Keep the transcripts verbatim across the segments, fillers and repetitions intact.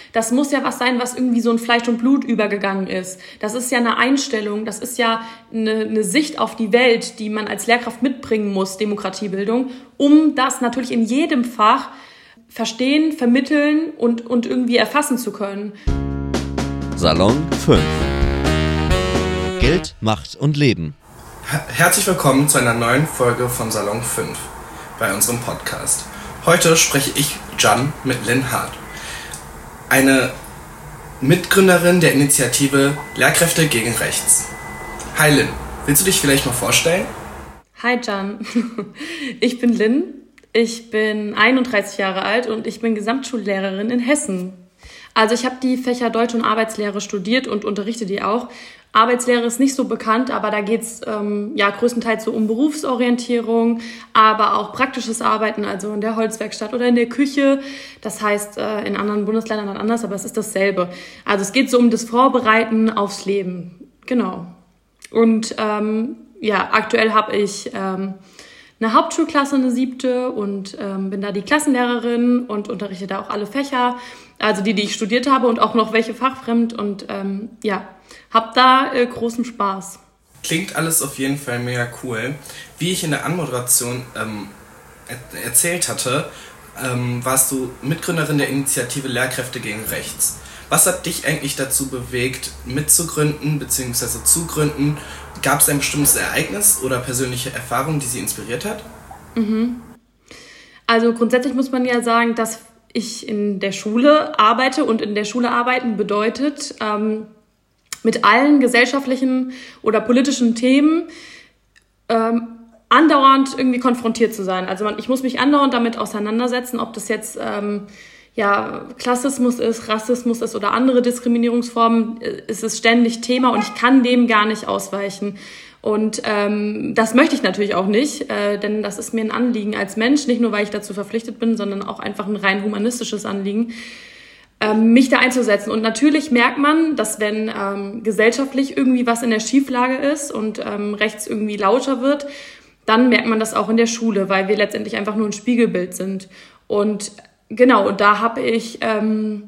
Das muss ja was sein, was irgendwie so in Fleisch und Blut übergegangen ist. Das ist ja eine Einstellung, das ist ja eine, eine Sicht auf die Welt, die man als Lehrkraft mitbringen muss, Demokratiebildung, um das natürlich in jedem Fach verstehen, vermitteln und, und irgendwie erfassen zu können. Salon fünf. Geld, Macht und Leben. Herzlich willkommen zu einer neuen Folge von Salon fünf bei unserem Podcast. Heute spreche ich, Can, mit Lynn Hart, eine Mitgründerin der Initiative Lehrkräfte gegen Rechts. Hi Lynn, willst du dich vielleicht mal vorstellen? Hi Can, ich bin Lynn, ich bin einunddreißig Jahre alt und ich bin Gesamtschullehrerin in Hessen. Also ich habe die Fächer Deutsch und Arbeitslehre studiert und unterrichte die auch. Arbeitslehre ist nicht so bekannt, aber da geht's ähm, ja größtenteils so um Berufsorientierung, aber auch praktisches Arbeiten, also in der Holzwerkstatt oder in der Küche. Das heißt, äh, in anderen Bundesländern dann anders, aber es ist dasselbe. Also es geht so um das Vorbereiten aufs Leben. Genau. Und ähm, ja, aktuell habe ich ähm, eine Hauptschulklasse, eine siebte, und ähm, bin da die Klassenlehrerin und unterrichte da auch alle Fächer, also die, die ich studiert habe und auch noch welche fachfremd, und ähm, ja, hab da äh, großen Spaß. Klingt alles auf jeden Fall mega cool. Wie ich in der Anmoderation ähm, er- erzählt hatte, ähm, warst du Mitgründerin der Initiative Lehrkräfte gegen Rechts. Was hat dich eigentlich dazu bewegt, mitzugründen bzw. zu gründen? Gab es ein bestimmtes Ereignis oder persönliche Erfahrung, die sie inspiriert hat? Mhm. Also grundsätzlich muss man ja sagen, dass ich in der Schule arbeite, und in der Schule arbeiten bedeutet, ähm, mit allen gesellschaftlichen oder politischen Themen ähm, andauernd irgendwie konfrontiert zu sein. Also man, ich muss mich andauernd damit auseinandersetzen, ob das jetzt ähm, ja, Klassismus ist, Rassismus ist oder andere Diskriminierungsformen. Es ist ständig Thema und ich kann dem gar nicht ausweichen. Und ähm, das möchte ich natürlich auch nicht, äh, denn das ist mir ein Anliegen als Mensch, nicht nur, weil ich dazu verpflichtet bin, sondern auch einfach ein rein humanistisches Anliegen, ähm, mich da einzusetzen. Und natürlich merkt man, dass wenn ähm, gesellschaftlich irgendwie was in der Schieflage ist und ähm, rechts irgendwie lauter wird, dann merkt man das auch in der Schule, weil wir letztendlich einfach nur ein Spiegelbild sind. Und genau, und da habe ich... Ähm,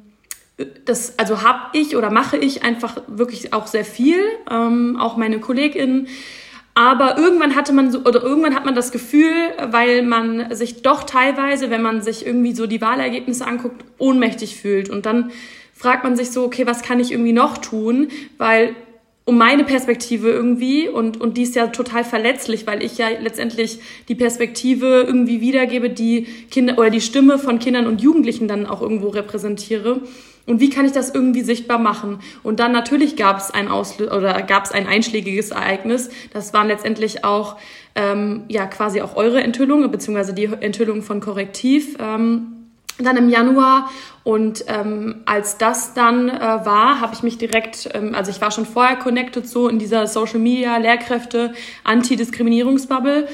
Das, also habe ich oder mache ich einfach wirklich auch sehr viel, ähm, auch meine KollegInnen. Aber irgendwann hatte man so, oder irgendwann hat man das Gefühl, weil man sich doch teilweise, wenn man sich irgendwie so die Wahlergebnisse anguckt, ohnmächtig fühlt. Und dann fragt man sich so, okay, was kann ich irgendwie noch tun? Weil um meine Perspektive irgendwie, und, und die ist ja total verletzlich, weil ich ja letztendlich die Perspektive irgendwie wiedergebe, die Kinder oder die Stimme von Kindern und Jugendlichen dann auch irgendwo repräsentiere. Und wie kann ich das irgendwie sichtbar machen? Und dann natürlich gab es ein Auslö- oder gab es ein einschlägiges Ereignis. Das waren letztendlich auch ähm, ja quasi auch eure Enthüllung, beziehungsweise die Enthüllung von Korrektiv ähm, dann im Januar. Und ähm, als das dann äh, war, habe ich mich direkt, ähm, also ich war schon vorher connected so in dieser Social Media Lehrkräfte Antidiskriminierungsbubble.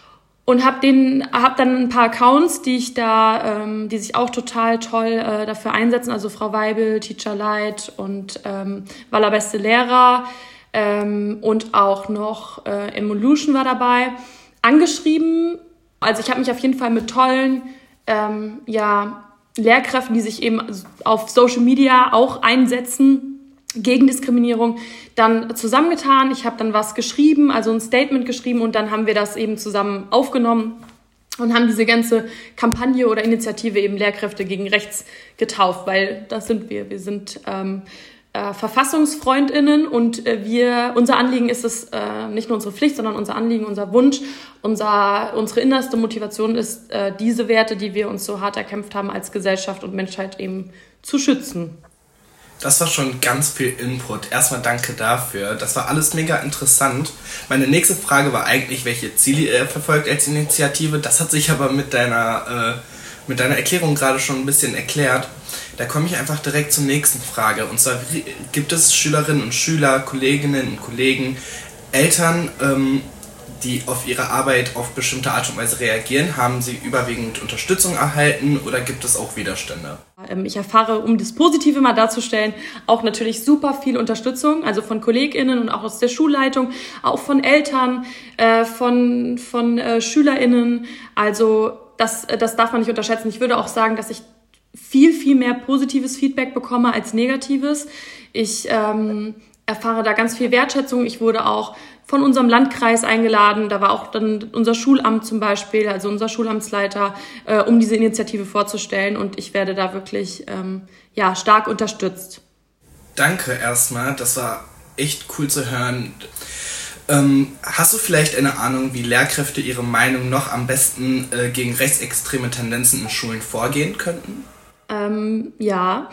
Und habe den, hab dann ein paar Accounts, die ich da, ähm, die sich auch total toll äh, dafür einsetzen. Also Frau Weibel, Teacher Light und ähm, Walla Beste Lehrer ähm, und auch noch äh, Evolution war dabei, angeschrieben. Also ich habe mich auf jeden Fall mit tollen ähm, ja, Lehrkräften, die sich eben auf Social Media auch einsetzen gegen Diskriminierung, dann zusammengetan. Ich habe dann was geschrieben, also ein Statement geschrieben, und dann haben wir das eben zusammen aufgenommen und haben diese ganze Kampagne oder Initiative eben Lehrkräfte gegen Rechts getauft, weil das sind wir. Wir sind ähm, äh, VerfassungsfreundInnen, und äh, wir, unser Anliegen ist es, äh, nicht nur unsere Pflicht, sondern unser Anliegen, unser Wunsch, unser, unsere innerste Motivation ist, äh, diese Werte, die wir uns so hart erkämpft haben als Gesellschaft und Menschheit, eben zu schützen. Das war schon ganz viel Input. Erstmal danke dafür. Das war alles mega interessant. Meine nächste Frage war eigentlich, welche Ziele ihr verfolgt als Initiative. Das hat sich aber mit deiner, äh, mit deiner Erklärung gerade schon ein bisschen erklärt. Da komme ich einfach direkt zur nächsten Frage. Und zwar gibt es Schülerinnen und Schüler, Kolleginnen und Kollegen, Eltern, ähm, die auf ihre Arbeit auf bestimmte Art und Weise reagieren? Haben sie überwiegend Unterstützung erhalten oder gibt es auch Widerstände? Ich erfahre, um das Positive mal darzustellen, auch natürlich super viel Unterstützung, also von KollegInnen und auch aus der Schulleitung, auch von Eltern, äh, von, von äh, SchülerInnen. Also das, das darf man nicht unterschätzen. Ich würde auch sagen, dass ich viel, viel mehr positives Feedback bekomme als negatives. Ich ähm, erfahre da ganz viel Wertschätzung. Ich wurde auch von unserem Landkreis eingeladen. Da war auch dann unser Schulamt zum Beispiel, also unser Schulamtsleiter, äh, um diese Initiative vorzustellen. Und ich werde da wirklich ähm, ja, stark unterstützt. Danke erstmal. Das war echt cool zu hören. Ähm, hast du vielleicht eine Ahnung, wie Lehrkräfte ihre Meinung noch am besten äh, gegen rechtsextreme Tendenzen in Schulen vorgehen könnten? Ähm, ja.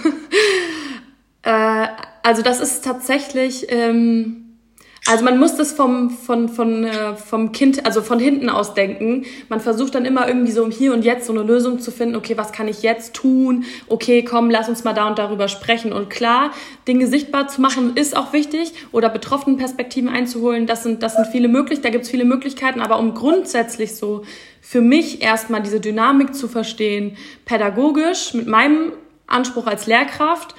äh, also das ist tatsächlich, ähm, also man muss das vom, von, von, äh, vom Kind, also von hinten aus denken. Man versucht dann immer irgendwie so im Hier und Jetzt so eine Lösung zu finden. Okay, was kann ich jetzt tun? Okay, komm, lass uns mal da und darüber sprechen. Und klar, Dinge sichtbar zu machen ist auch wichtig oder Betroffenenperspektiven einzuholen. Das sind, das sind viele möglich, da gibt's viele Möglichkeiten. Aber um grundsätzlich so für mich erstmal diese Dynamik zu verstehen, pädagogisch mit meinem Anspruch als Lehrkraft,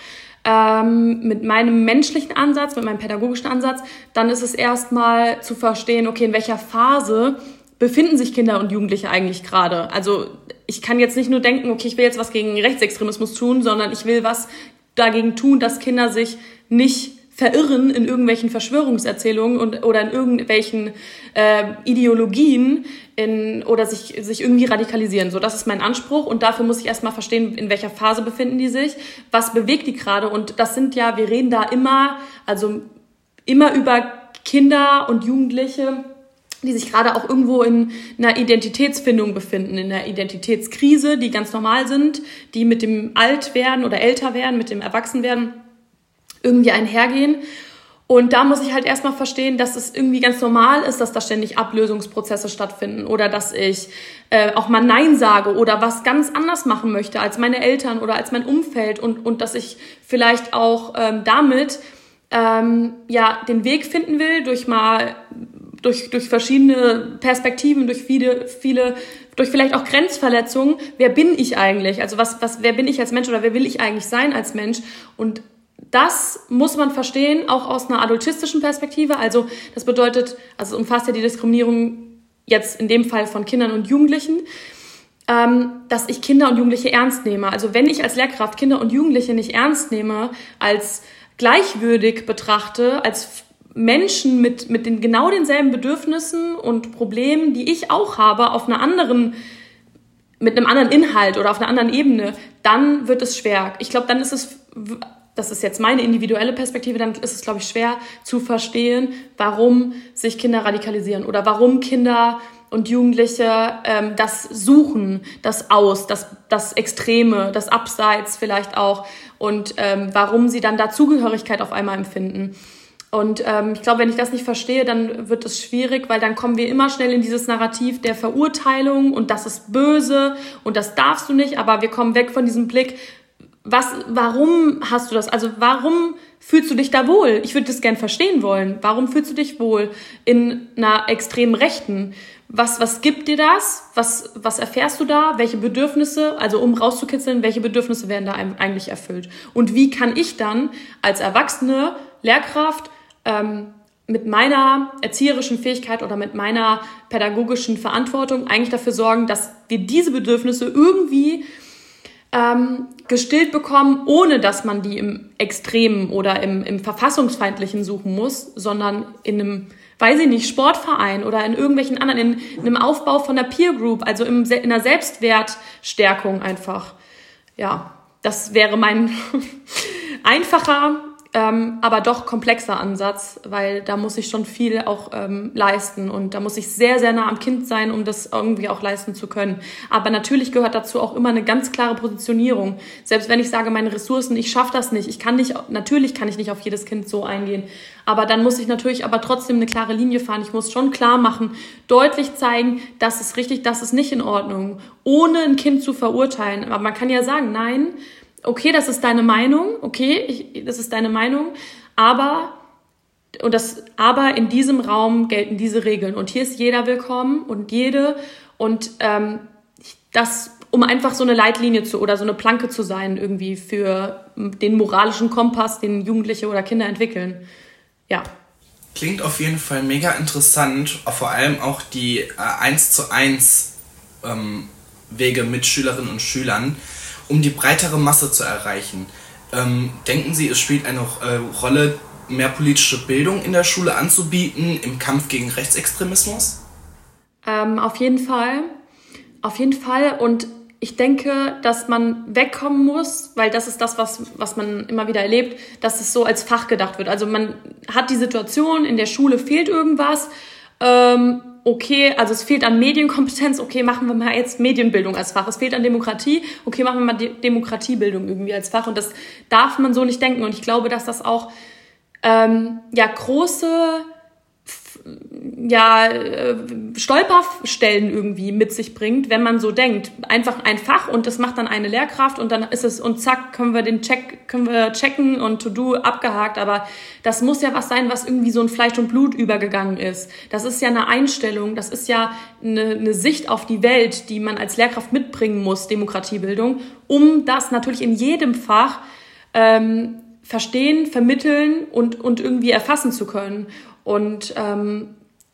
ähm, mit meinem menschlichen Ansatz, mit meinem pädagogischen Ansatz, dann ist es erstmal zu verstehen, okay, in welcher Phase befinden sich Kinder und Jugendliche eigentlich gerade. Also ich kann jetzt nicht nur denken, okay, ich will jetzt was gegen Rechtsextremismus tun, sondern ich will was dagegen tun, dass Kinder sich nicht verirren in irgendwelchen Verschwörungserzählungen und oder in irgendwelchen äh, Ideologien in, oder sich, sich irgendwie radikalisieren. So, das ist mein Anspruch und dafür muss ich erstmal verstehen, in welcher Phase befinden die sich, was bewegt die gerade und das sind ja, wir reden da immer, also immer über Kinder und Jugendliche, die sich gerade auch irgendwo in einer Identitätsfindung befinden, in einer Identitätskrise, die ganz normal sind, die mit dem Altwerden oder Älterwerden, mit dem Erwachsenwerden irgendwie einhergehen. Und da muss ich halt erstmal verstehen, dass es irgendwie ganz normal ist, dass da ständig Ablösungsprozesse stattfinden oder dass ich äh, auch mal Nein sage oder was ganz anders machen möchte als meine Eltern oder als mein Umfeld und, und dass ich vielleicht auch ähm, damit ähm, ja den Weg finden will, durch mal durch, durch verschiedene Perspektiven, durch viele, viele, durch vielleicht auch Grenzverletzungen. Wer bin ich eigentlich? Also was, was, wer bin ich als Mensch oder wer will ich eigentlich sein als Mensch? Und das muss man verstehen, auch aus einer adultistischen Perspektive. Also das bedeutet, also es umfasst ja die Diskriminierung jetzt in dem Fall von Kindern und Jugendlichen, ähm, dass ich Kinder und Jugendliche ernst nehme. Also wenn ich als Lehrkraft Kinder und Jugendliche nicht ernst nehme, als gleichwürdig betrachte, als Menschen mit, mit den genau denselben Bedürfnissen und Problemen, die ich auch habe, auf einer anderen, mit einem anderen Inhalt oder auf einer anderen Ebene, dann wird es schwer. Ich glaube, dann ist es... Das ist jetzt meine individuelle Perspektive, dann ist es, glaube ich, schwer zu verstehen, warum sich Kinder radikalisieren oder warum Kinder und Jugendliche ähm, das suchen, das Aus, das, das Extreme, das Abseits vielleicht auch und ähm, warum sie dann da Zugehörigkeit auf einmal empfinden. Und ähm, ich glaube, wenn ich das nicht verstehe, dann wird es schwierig, weil dann kommen wir immer schnell in dieses Narrativ der Verurteilung und das ist böse und das darfst du nicht, aber wir kommen weg von diesem Blick, Was, warum hast du das? Also warum fühlst du dich da wohl? Ich würde das gern verstehen wollen. Warum fühlst du dich wohl in einer extremen Rechten? Was, was gibt dir das? Was, was erfährst du da? Welche Bedürfnisse, also um rauszukitzeln, welche Bedürfnisse werden da eigentlich erfüllt? Und wie kann ich dann als erwachsene Lehrkraft ähm, mit meiner erzieherischen Fähigkeit oder mit meiner pädagogischen Verantwortung eigentlich dafür sorgen, dass wir diese Bedürfnisse irgendwie Ähm, gestillt bekommen, ohne dass man die im Extremen oder im, im Verfassungsfeindlichen suchen muss, sondern in einem, weiß ich nicht, Sportverein oder in irgendwelchen anderen, in, in einem Aufbau von einer Peer Group, also im, in einer Selbstwertstärkung einfach. Ja, das wäre mein einfacher, ähm, aber doch komplexer Ansatz, weil da muss ich schon viel auch ähm, leisten und da muss ich sehr, sehr nah am Kind sein, um das irgendwie auch leisten zu können. Aber natürlich gehört dazu auch immer eine ganz klare Positionierung. Selbst wenn ich sage, meine Ressourcen, ich schaffe das nicht, ich kann nicht, natürlich kann ich nicht auf jedes Kind so eingehen, aber dann muss ich natürlich aber trotzdem eine klare Linie fahren. Ich muss schon klar machen, deutlich zeigen, das ist richtig, das ist nicht in Ordnung, ohne ein Kind zu verurteilen. Aber man kann ja sagen, nein, okay, das ist deine Meinung, okay, ich, das ist deine Meinung, aber, und das, aber in diesem Raum gelten diese Regeln und hier ist jeder willkommen und jede und ähm, das, um einfach so eine Leitlinie zu oder so eine Planke zu sein irgendwie für den moralischen Kompass, den Jugendliche oder Kinder entwickeln, ja. Klingt auf jeden Fall mega interessant, vor allem auch die äh, eins zu eins ähm, Wege mit Schülerinnen und Schülern. um die breitere Masse zu erreichen. Ähm, denken Sie, es spielt eine äh, Rolle, mehr politische Bildung in der Schule anzubieten im Kampf gegen Rechtsextremismus? Ähm, auf jeden Fall. Auf jeden Fall. Und ich denke, dass man wegkommen muss, weil das ist das, was, was man immer wieder erlebt, dass es so als Fach gedacht wird. Also man hat die Situation, in der Schule fehlt irgendwas, ähm, okay, also es fehlt an Medienkompetenz, okay, machen wir mal jetzt Medienbildung als Fach. Es fehlt an Demokratie, okay, machen wir mal De- Demokratiebildung irgendwie als Fach. Und das darf man so nicht denken. Und ich glaube, dass das auch ähm, ja große ja, äh, Stolperstellen irgendwie mit sich bringt, wenn man so denkt. Einfach ein Fach und das macht dann eine Lehrkraft und dann ist es, und zack, können wir den Check, können wir checken und To-Do abgehakt. Aber das muss ja was sein, was irgendwie so in Fleisch und Blut übergegangen ist. Das ist ja eine Einstellung, das ist ja eine, eine Sicht auf die Welt, die man als Lehrkraft mitbringen muss, Demokratiebildung, um das natürlich in jedem Fach ähm, verstehen, vermitteln und, und irgendwie erfassen zu können. Und ähm,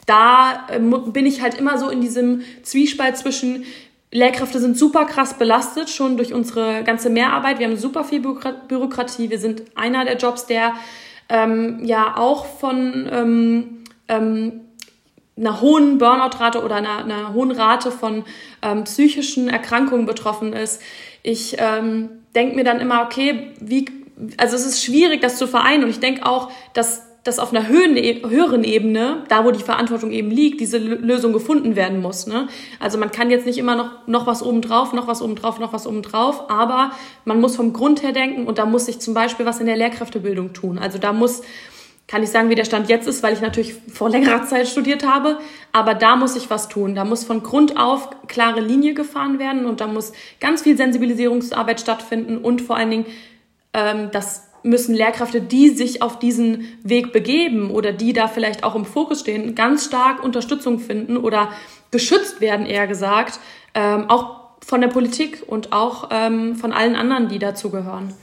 da äh, bin ich halt immer so in diesem Zwiespalt zwischen, Lehrkräfte sind super krass belastet, schon durch unsere ganze Mehrarbeit. Wir haben super viel Bürokratie. Wir sind einer der Jobs, der ähm, ja auch von ähm, ähm, einer hohen Burnout-Rate oder einer, einer hohen Rate von ähm, psychischen Erkrankungen betroffen ist. Ich ähm, denke mir dann immer, okay, wie, also es ist schwierig, das zu vereinen. Und ich denke auch, dass dass auf einer höheren Ebene, da wo die Verantwortung eben liegt, diese Lösung gefunden werden muss. Ne? Also man kann jetzt nicht immer noch, noch was obendrauf, noch was obendrauf, noch was obendrauf, aber man muss vom Grund her denken und da muss sich zum Beispiel was in der Lehrkräftebildung tun. Also da muss, kann ich sagen, wie der Stand jetzt ist, weil ich natürlich vor längerer Zeit studiert habe, aber da muss sich was tun. Da muss von Grund auf klare Linie gefahren werden und da muss ganz viel Sensibilisierungsarbeit stattfinden und vor allen Dingen ähm, das müssen Lehrkräfte, die sich auf diesen Weg begeben oder die da vielleicht auch im Fokus stehen, ganz stark Unterstützung finden oder geschützt werden, eher gesagt, ähm, auch von der Politik und auch ähm, von allen anderen, die dazugehören.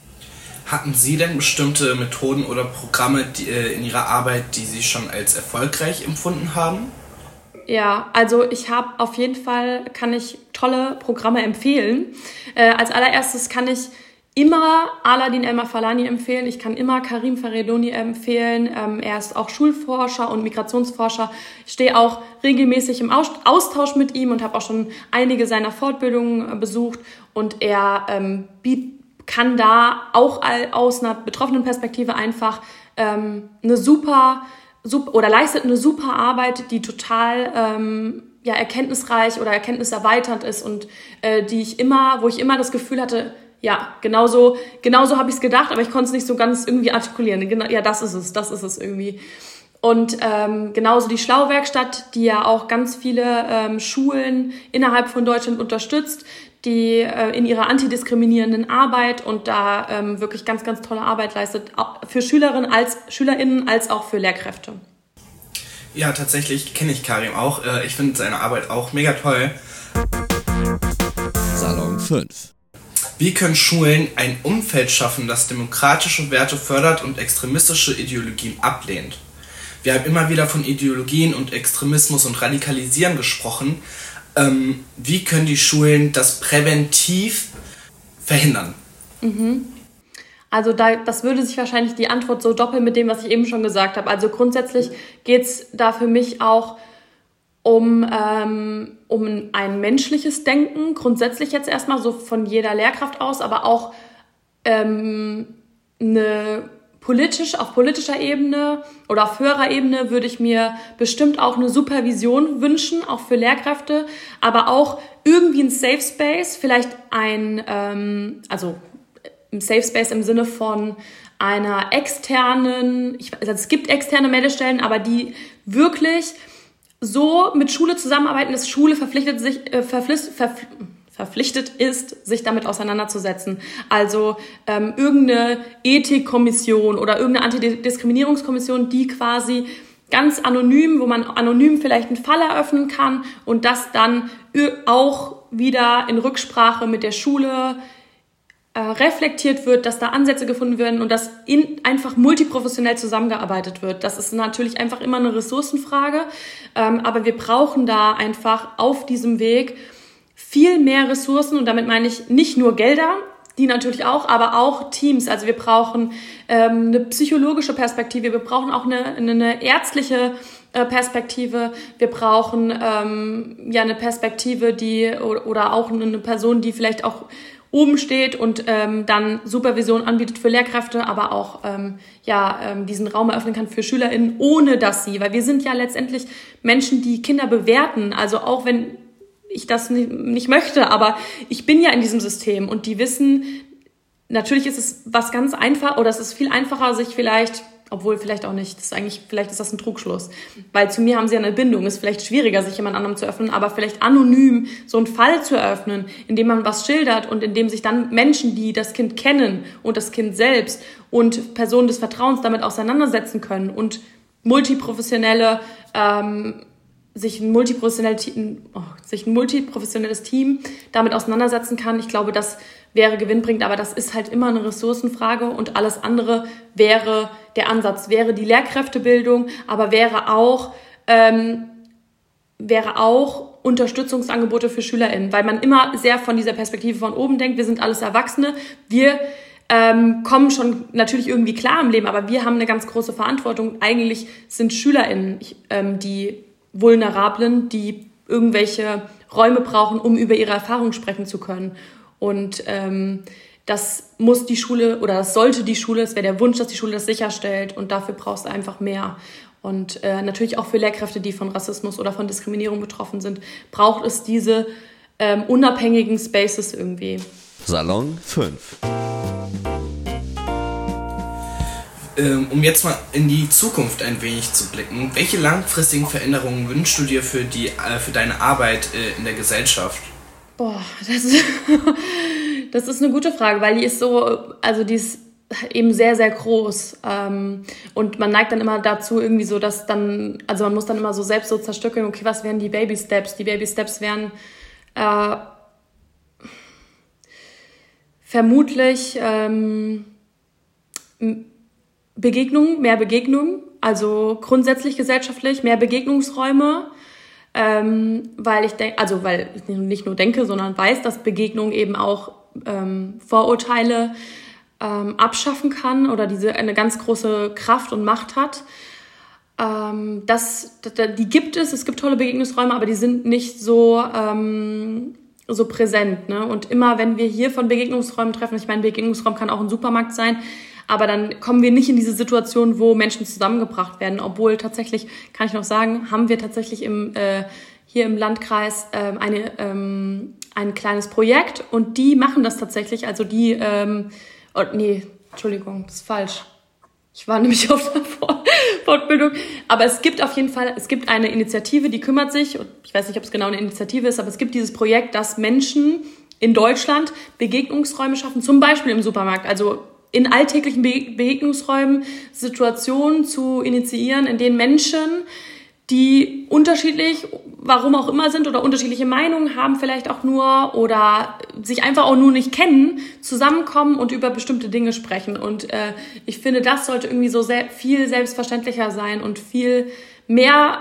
Hatten Sie denn bestimmte Methoden oder Programme die, äh, in Ihrer Arbeit, die Sie schon als erfolgreich empfunden haben? Ja, also ich habe auf jeden Fall, kann ich tolle Programme empfehlen. Äh, als allererstes kann ich immer Aladin El-Mafalani empfehlen. Ich kann immer Karim Faridoni empfehlen. Ähm, er ist auch Schulforscher und Migrationsforscher. Ich stehe auch regelmäßig im Austausch mit ihm und habe auch schon einige seiner Fortbildungen besucht. Und er ähm, biet, kann da auch aus einer betroffenen Perspektive einfach ähm, eine super, super oder leistet eine super Arbeit, die total ähm, ja erkenntnisreich oder erkenntniserweiternd ist und äh, die ich immer, wo ich immer das Gefühl hatte, ja, genauso, genauso habe ich es gedacht, aber ich konnte es nicht so ganz irgendwie artikulieren. Genau, ja, das ist es, das ist es irgendwie. Und ähm, genauso die Schlau-Werkstatt, die ja auch ganz viele ähm, Schulen innerhalb von Deutschland unterstützt, die äh, in ihrer antidiskriminierenden Arbeit und da ähm, wirklich ganz, ganz tolle Arbeit leistet, auch für Schülerinnen als SchülerInnen als auch für Lehrkräfte. Ja, tatsächlich kenne ich Karim auch. Ich finde seine Arbeit auch mega toll. Salon fünf. Wie können Schulen ein Umfeld schaffen, das demokratische Werte fördert und extremistische Ideologien ablehnt? Wir haben immer wieder von Ideologien und Extremismus und Radikalisieren gesprochen. Ähm, wie können die Schulen das präventiv verhindern? Mhm. Also da, das würde sich wahrscheinlich die Antwort so doppeln mit dem, was ich eben schon gesagt habe. Also grundsätzlich geht es da für mich auch um, ähm, um ein menschliches Denken, grundsätzlich jetzt erstmal so von jeder Lehrkraft aus, aber auch ähm, eine politisch, auf politischer Ebene oder auf höherer Ebene würde ich mir bestimmt auch eine Supervision wünschen, auch für Lehrkräfte, aber auch irgendwie ein Safe Space, vielleicht ein, ähm, also ein Safe Space im Sinne von einer externen, ich, also es gibt externe Meldestellen, aber die wirklich so mit Schule zusammenarbeiten, dass Schule verpflichtet sich äh, verpflichtet, verpf- verpflichtet ist, sich damit auseinanderzusetzen. Also ähm, irgendeine Ethikkommission oder irgendeine Antidiskriminierungskommission, die quasi ganz anonym, wo man anonym vielleicht einen Fall eröffnen kann und das dann auch wieder in Rücksprache mit der Schule äh, reflektiert wird, dass da Ansätze gefunden werden und dass in, einfach multiprofessionell zusammengearbeitet wird. Das ist natürlich einfach immer eine Ressourcenfrage, ähm, aber wir brauchen da einfach auf diesem Weg viel mehr Ressourcen, und damit meine ich nicht nur Gelder, die natürlich auch, aber auch Teams. Also wir brauchen ähm, eine psychologische Perspektive, wir brauchen auch eine, eine ärztliche äh, Perspektive, wir brauchen ähm, ja eine Perspektive, die oder, oder auch eine Person, die vielleicht auch oben steht und ähm, dann Supervision anbietet für Lehrkräfte, aber auch ähm, ja ähm, diesen Raum eröffnen kann für SchülerInnen, ohne dass sie, weil wir sind ja letztendlich Menschen, die Kinder bewerten, also auch wenn ich das nicht, nicht möchte, aber ich bin ja in diesem System und die wissen, natürlich ist es was ganz einfach, oder es ist viel einfacher, sich vielleicht, obwohl vielleicht auch nicht, das ist eigentlich, vielleicht ist das ein Trugschluss, weil zu mir haben sie ja eine Bindung, ist vielleicht schwieriger, sich jemand anderem zu öffnen, aber vielleicht anonym so einen Fall zu eröffnen, indem man was schildert und indem sich dann Menschen, die das Kind kennen und das Kind selbst und Personen des Vertrauens damit auseinandersetzen können und multiprofessionelle ähm, sich ein, multiprofessionell, oh, sich ein multiprofessionelles Team damit auseinandersetzen kann. Ich glaube, das wäre gewinnbringend, aber das ist halt immer eine Ressourcenfrage und alles andere wäre der Ansatz, wäre die Lehrkräftebildung, aber wäre auch, ähm, wäre auch Unterstützungsangebote für SchülerInnen, weil man immer sehr von dieser Perspektive von oben denkt, wir sind alles Erwachsene, wir ähm, kommen schon natürlich irgendwie klar im Leben, aber wir haben eine ganz große Verantwortung. Eigentlich sind SchülerInnen ähm, die Vulnerablen, die irgendwelche Räume brauchen, um über ihre Erfahrungen sprechen zu können. Und ähm, das muss die Schule, oder das sollte die Schule, es wäre der Wunsch, dass die Schule das sicherstellt, und dafür brauchst du einfach mehr. Und äh, natürlich auch für Lehrkräfte, die von Rassismus oder von Diskriminierung betroffen sind, braucht es diese ähm, unabhängigen Spaces irgendwie. Salon fünf. Um jetzt mal in die Zukunft ein wenig zu blicken, welche langfristigen Veränderungen wünschst du dir für, die, für deine Arbeit in der Gesellschaft? Boah, das ist, das ist eine gute Frage, weil die ist so, also die ist eben sehr, sehr groß. Und man neigt dann immer dazu irgendwie so, dass dann, also man muss dann immer so selbst so zerstückeln, okay, was wären die Baby Steps? Die Baby Steps wären äh, vermutlich ähm, Begegnung, mehr Begegnung, also grundsätzlich gesellschaftlich, mehr Begegnungsräume, ähm, weil ich denke, also weil ich nicht nur denke, sondern weiß, dass Begegnung eben auch ähm, Vorurteile ähm, abschaffen kann oder diese eine ganz große Kraft und Macht hat. Ähm, das, die gibt es, es gibt tolle Begegnungsräume, aber die sind nicht so ähm, so präsent, ne? Und immer, wenn wir hier von Begegnungsräumen treffen, ich meine, ein Begegnungsraum kann auch ein Supermarkt sein, aber dann kommen wir nicht in diese Situation, wo Menschen zusammengebracht werden. Obwohl tatsächlich, kann ich noch sagen, haben wir tatsächlich im, äh, hier im Landkreis äh, eine, ähm, ein kleines Projekt, und die machen das tatsächlich. Also die, ähm, oh, nee, Entschuldigung, das ist falsch. Ich war nämlich auf der Fortbildung. Aber es gibt auf jeden Fall, es gibt eine Initiative, die kümmert sich, und ich weiß nicht, ob es genau eine Initiative ist, aber es gibt dieses Projekt, dass Menschen in Deutschland Begegnungsräume schaffen, zum Beispiel im Supermarkt. Also in alltäglichen Begegnungsräumen Situationen zu initiieren, in denen Menschen, die unterschiedlich, warum auch immer sind oder unterschiedliche Meinungen haben vielleicht auch nur oder sich einfach auch nur nicht kennen, zusammenkommen und über bestimmte Dinge sprechen. Und äh, ich finde, das sollte irgendwie so sehr, viel selbstverständlicher sein und viel mehr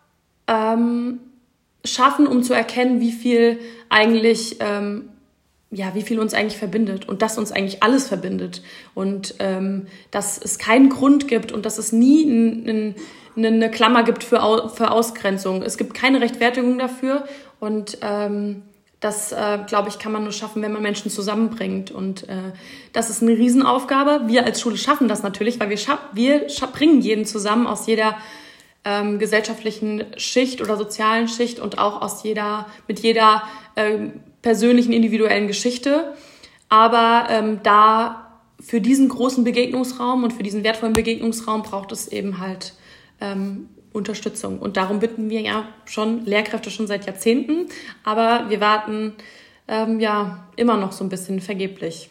ähm, schaffen, um zu erkennen, wie viel eigentlich ähm, ja, wie viel uns eigentlich verbindet und dass uns eigentlich alles verbindet und ähm, dass es keinen Grund gibt und dass es nie n, n, eine Klammer gibt für, Au, für Ausgrenzung. Es gibt keine Rechtfertigung dafür, und ähm, das, äh, glaube ich, kann man nur schaffen, wenn man Menschen zusammenbringt, und äh, das ist eine Riesenaufgabe. Wir als Schule schaffen das natürlich, weil wir, scha- wir scha- bringen jeden zusammen aus jeder ähm, gesellschaftlichen Schicht oder sozialen Schicht und auch aus jeder, mit jeder ähm, persönlichen, individuellen Geschichte. Aber ähm, da für diesen großen Begegnungsraum und für diesen wertvollen Begegnungsraum braucht es eben halt ähm, Unterstützung. Und darum bitten wir ja schon Lehrkräfte schon seit Jahrzehnten. Aber wir warten ähm, ja immer noch so ein bisschen vergeblich.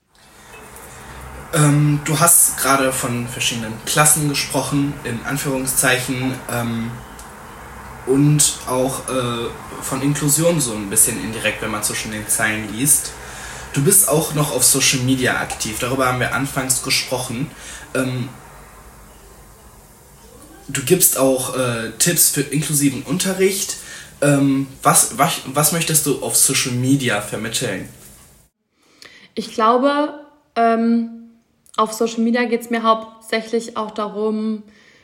Ähm, du hast gerade von verschiedenen Klassen gesprochen, in Anführungszeichen, ähm, und auch äh, von Inklusion so ein bisschen indirekt, wenn man zwischen den Zeilen liest. Du bist auch noch auf Social Media aktiv, darüber haben wir anfangs gesprochen. Ähm, du gibst auch äh, Tipps für inklusiven Unterricht. Ähm, was, was, was möchtest du auf Social Media vermitteln? Ich glaube, ähm, auf Social Media geht es mir hauptsächlich auch darum,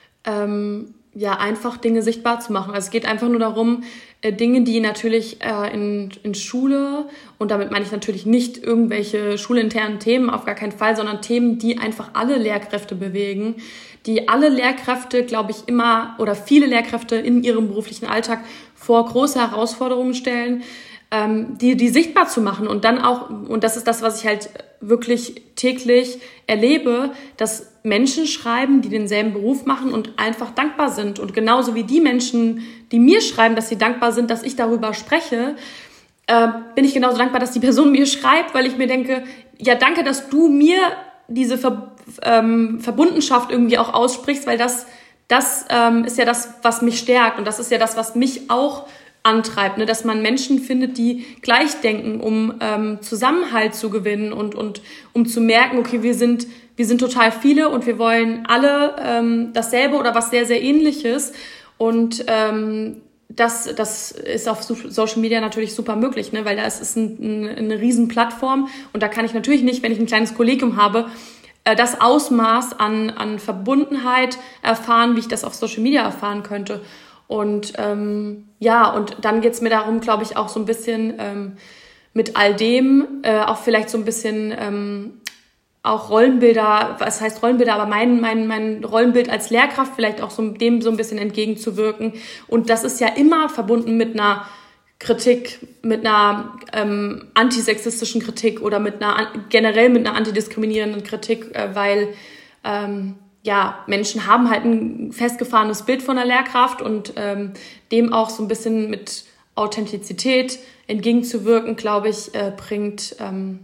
ähm, ja, einfach Dinge sichtbar zu machen. Also es geht einfach nur darum, äh, Dinge, die natürlich äh, in, in Schule, und damit meine ich natürlich nicht irgendwelche schulinternen Themen, auf gar keinen Fall, sondern Themen, die einfach alle Lehrkräfte bewegen, die alle Lehrkräfte, glaube ich, immer oder viele Lehrkräfte in ihrem beruflichen Alltag vor große Herausforderungen stellen, ähm, die, die sichtbar zu machen und dann auch, und das ist das, was ich halt wirklich täglich erlebe, dass Menschen schreiben, die denselben Beruf machen und einfach dankbar sind. Und genauso wie die Menschen, die mir schreiben, dass sie dankbar sind, dass ich darüber spreche, äh, bin ich genauso dankbar, dass die Person mir schreibt, weil ich mir denke, ja, danke, dass du mir diese Ver- ähm, Verbundenschaft irgendwie auch aussprichst, weil das, das ähm, ist ja das, was mich stärkt und das ist ja das, was mich auch antreibt, ne? Dass man Menschen findet, die gleich denken, um ähm, Zusammenhalt zu gewinnen und, und um zu merken, okay, wir sind, wir sind total viele und wir wollen alle ähm, dasselbe oder was sehr, sehr Ähnliches. Und ähm, das, das ist auf Social Media natürlich super möglich, ne? Weil da ist es ein, ein, eine riesen Plattform und da kann ich natürlich nicht, wenn ich ein kleines Kollegium habe, äh, das Ausmaß an, an Verbundenheit erfahren, wie ich das auf Social Media erfahren könnte. Und ähm, ja, und dann geht's mir darum, glaube ich, auch so ein bisschen ähm, mit all dem, äh, auch vielleicht so ein bisschen ähm, auch Rollenbilder, was heißt Rollenbilder, aber mein, mein, mein Rollenbild als Lehrkraft vielleicht auch so dem so ein bisschen entgegenzuwirken. Und das ist ja immer verbunden mit einer Kritik, mit einer ähm, antisexistischen Kritik oder mit einer generell mit einer antidiskriminierenden Kritik, äh, weil ähm, ja, Menschen haben halt ein festgefahrenes Bild von der Lehrkraft und ähm, dem auch so ein bisschen mit Authentizität entgegenzuwirken, glaube ich, äh, bringt ähm,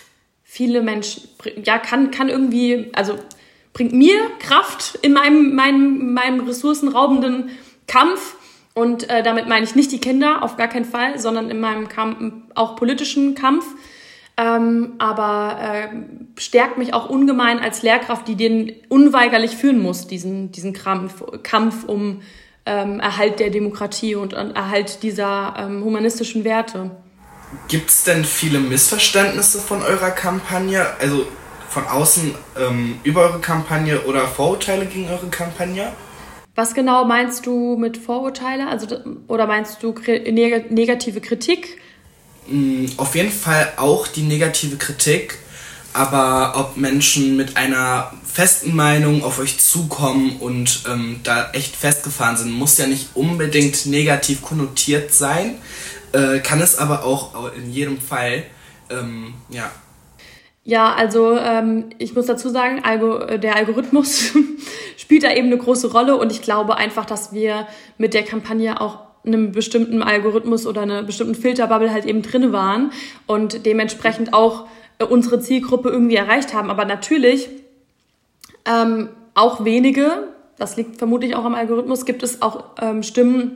viele Menschen, ja, kann, kann irgendwie, also bringt mir Kraft in meinem, meinem, meinem ressourcenraubenden Kampf. Und äh, damit meine ich nicht die Kinder, auf gar keinen Fall, sondern in meinem Kampf, auch politischen Kampf. Ähm, aber äh, stärkt mich auch ungemein als Lehrkraft, die den unweigerlich führen muss, diesen, diesen Kampf, Kampf um ähm, Erhalt der Demokratie und um Erhalt dieser ähm, humanistischen Werte. Gibt es denn viele Missverständnisse von eurer Kampagne, also von außen ähm, über eure Kampagne oder Vorurteile gegen eure Kampagne? Was genau meinst du mit Vorurteile? Also, oder meinst du neg- negative Kritik? Auf jeden Fall auch die negative Kritik, aber ob Menschen mit einer festen Meinung auf euch zukommen und ähm, da echt festgefahren sind, muss ja nicht unbedingt negativ konnotiert sein, äh, kann es aber auch in jedem Fall, ähm, ja. Ja, also ähm, ich muss dazu sagen, Algo- der Algorithmus spielt da eben eine große Rolle und ich glaube einfach, dass wir mit der Kampagne auch einem bestimmten Algorithmus oder einer bestimmten Filterbubble halt eben drin waren und dementsprechend auch äh, unsere Zielgruppe irgendwie erreicht haben. Aber natürlich ähm, auch wenige, das liegt vermutlich auch am Algorithmus, gibt es auch ähm, Stimmen,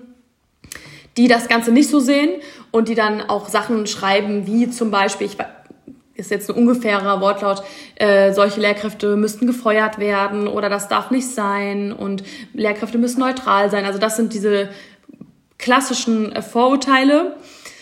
die das Ganze nicht so sehen und die dann auch Sachen schreiben, wie zum Beispiel, ich ist jetzt ein ungefährer Wortlaut, äh, solche Lehrkräfte müssten gefeuert werden oder das darf nicht sein und Lehrkräfte müssen neutral sein. Also das sind diese klassischen äh, Vorurteile,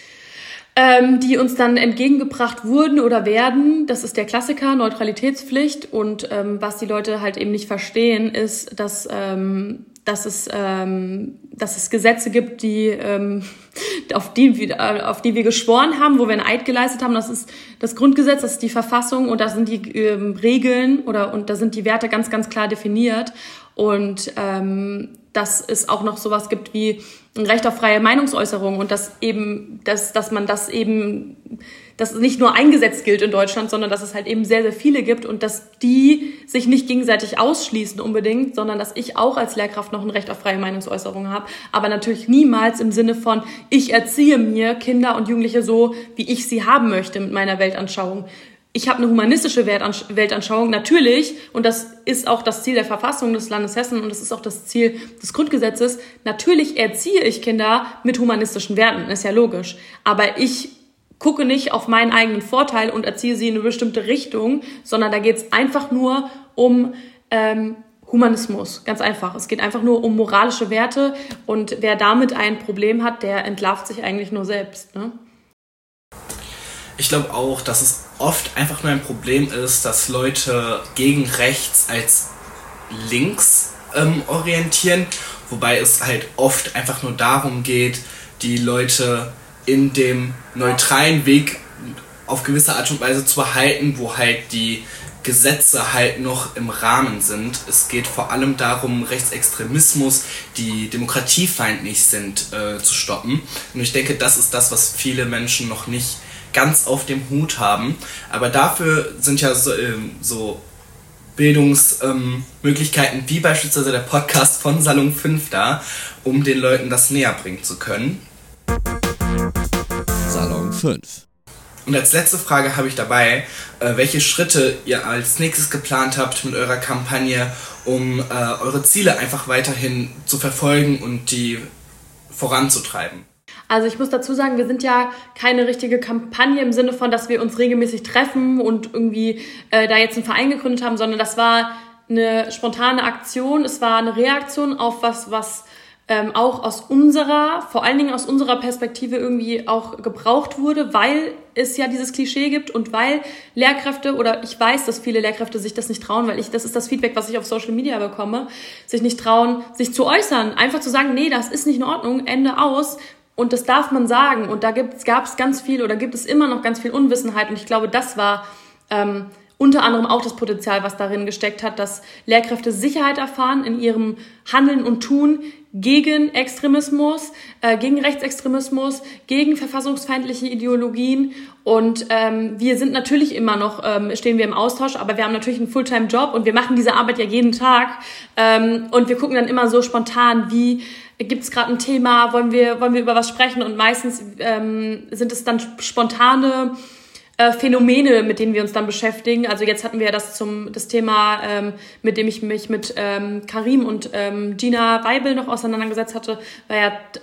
ähm, die uns dann entgegengebracht wurden oder werden. Das ist der Klassiker, Neutralitätspflicht. Und ähm, was die Leute halt eben nicht verstehen, ist, dass, ähm, dass, es, ähm, dass es Gesetze gibt, die, ähm, auf, die, auf die wir geschworen haben, wo wir einen Eid geleistet haben. Das ist das Grundgesetz, das ist die Verfassung und da sind die ähm, Regeln oder und da sind die Werte ganz, ganz klar definiert. Und ähm, dass es auch noch sowas gibt wie ein Recht auf freie Meinungsäußerung und dass eben, dass, dass man das eben, dass nicht nur ein Gesetz gilt in Deutschland, sondern dass es halt eben sehr, sehr viele gibt und dass die sich nicht gegenseitig ausschließen unbedingt, sondern dass ich auch als Lehrkraft noch ein Recht auf freie Meinungsäußerung habe, aber natürlich niemals im Sinne von, ich erziehe mir Kinder und Jugendliche so, wie ich sie haben möchte mit meiner Weltanschauung. Ich habe eine humanistische Weltanschauung, natürlich, und das ist auch das Ziel der Verfassung des Landes Hessen und das ist auch das Ziel des Grundgesetzes. Natürlich erziehe ich Kinder mit humanistischen Werten, ist ja logisch. Aber ich gucke nicht auf meinen eigenen Vorteil und erziehe sie in eine bestimmte Richtung, sondern da geht es einfach nur um ähm, Humanismus, ganz einfach. Es geht einfach nur um moralische Werte und wer damit ein Problem hat, der entlarvt sich eigentlich nur selbst, ne? Ich glaube auch, dass es oft einfach nur ein Problem ist, dass Leute gegen rechts als links ähm, orientieren, wobei es halt oft einfach nur darum geht, die Leute in dem neutralen Weg auf gewisse Art und Weise zu behalten, wo halt die Gesetze halt noch im Rahmen sind. Es geht vor allem darum, Rechtsextremismus, die demokratiefeindlich sind, äh, zu stoppen. Und ich denke, das ist das, was viele Menschen noch nicht ganz auf dem Hut haben. Aber dafür sind ja so, äh, so Bildungsmöglichkeiten ähm, wie beispielsweise der Podcast von Salon fünf da, um den Leuten das näher bringen zu können. Salon fünf. Und als letzte Frage habe ich dabei, äh, welche Schritte ihr als nächstes geplant habt mit eurer Kampagne, um äh, eure Ziele einfach weiterhin zu verfolgen und die voranzutreiben. Also ich muss dazu sagen, wir sind ja keine richtige Kampagne im Sinne von, dass wir uns regelmäßig treffen und irgendwie äh, da jetzt einen Verein gegründet haben, sondern das war eine spontane Aktion, es war eine Reaktion auf was, was ähm, auch aus unserer, vor allen Dingen aus unserer Perspektive irgendwie auch gebraucht wurde, weil es ja dieses Klischee gibt und weil Lehrkräfte, oder ich weiß, dass viele Lehrkräfte sich das nicht trauen, weil ich, das ist das Feedback, was ich auf Social Media bekomme, sich nicht trauen, sich zu äußern, einfach zu sagen, nee, das ist nicht in Ordnung, Ende aus. Und das darf man sagen. Und da gab es ganz viel oder gibt es immer noch ganz viel Unwissenheit. Und ich glaube, das war ähm, unter anderem auch das Potenzial, was darin gesteckt hat, dass Lehrkräfte Sicherheit erfahren in ihrem Handeln und Tun gegen Extremismus, äh, gegen Rechtsextremismus, gegen verfassungsfeindliche Ideologien. Und ähm, wir sind natürlich immer noch, ähm, stehen wir im Austausch, aber wir haben natürlich einen Fulltime-Job und wir machen diese Arbeit ja jeden Tag. Ähm, und wir gucken dann immer so spontan, wie gibt es gerade ein Thema, wollen wir wollen wir über was sprechen, und meistens ähm, sind es dann spontane äh, Phänomene, mit denen wir uns dann beschäftigen. Also jetzt hatten wir das zum das Thema, ähm, mit dem ich mich mit ähm, Karim und ähm, Gina Weibel noch auseinandergesetzt hatte, war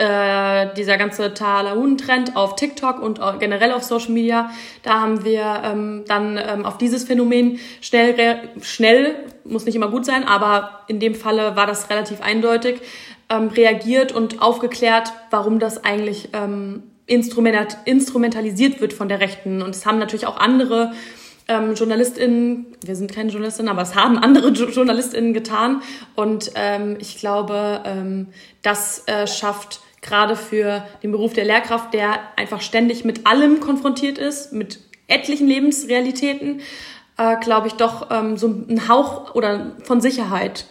ja äh, dieser ganze Talaun-Trend auf TikTok und auch generell auf Social Media. Da haben wir ähm, dann ähm, auf dieses Phänomen schnell, re- schnell, muss nicht immer gut sein, aber in dem Falle war das relativ eindeutig, ähm, reagiert und aufgeklärt, warum das eigentlich ähm, instrumental, instrumentalisiert wird von der Rechten. Und es haben natürlich auch andere ähm, JournalistInnen, wir sind keine JournalistInnen, aber es haben andere jo- JournalistInnen getan. Und ähm, ich glaube, ähm, das äh, schafft gerade für den Beruf der Lehrkraft, der einfach ständig mit allem konfrontiert ist, mit etlichen Lebensrealitäten, äh, glaube ich doch ähm, so ein Hauch oder von Sicherheit.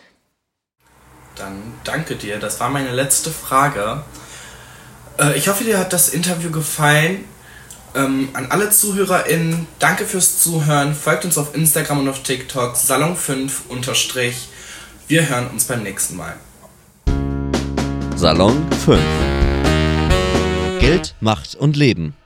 Dann danke dir. Das war meine letzte Frage. Äh, ich hoffe, dir hat das Interview gefallen. Ähm, an alle ZuhörerInnen, danke fürs Zuhören. Folgt uns auf Instagram und auf TikTok, Salon fünf unterstrich. Wir hören uns beim nächsten Mal. Salon fünf. Geld, Macht und Leben.